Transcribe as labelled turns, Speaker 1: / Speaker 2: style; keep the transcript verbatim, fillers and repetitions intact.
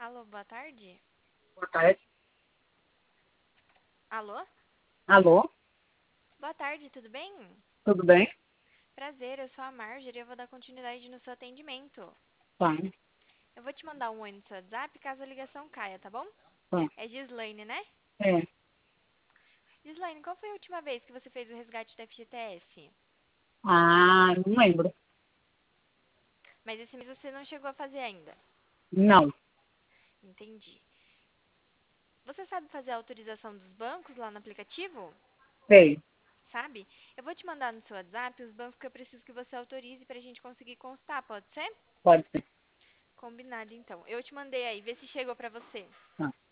Speaker 1: Alô, boa tarde.
Speaker 2: Boa tarde.
Speaker 1: Alô?
Speaker 2: Alô,
Speaker 1: Boa tarde, tudo bem?
Speaker 2: tudo bem?
Speaker 1: Prazer, eu sou a Marjorie e eu vou dar continuidade no seu atendimento.
Speaker 2: Tá,
Speaker 1: Eu vou te mandar um oi no seu WhatsApp caso a ligação caia, tá bom?
Speaker 2: tá.
Speaker 1: É Gislaine, né?
Speaker 2: É.
Speaker 1: Gislaine, qual foi a última vez que você fez o resgate do F G T S?
Speaker 2: Ah, não lembro.
Speaker 1: Mas esse mês você não chegou a fazer ainda.
Speaker 2: Não,
Speaker 1: Entendi. Você sabe fazer a autorização dos bancos lá no aplicativo?
Speaker 2: sei.
Speaker 1: Sabe? Eu vou te mandar no seu WhatsApp os bancos que eu preciso que você autorize pra gente conseguir constar, pode ser?
Speaker 2: Pode ser.
Speaker 1: Combinado, então. Eu te mandei aí, vê se chegou pra você.
Speaker 2: Tá.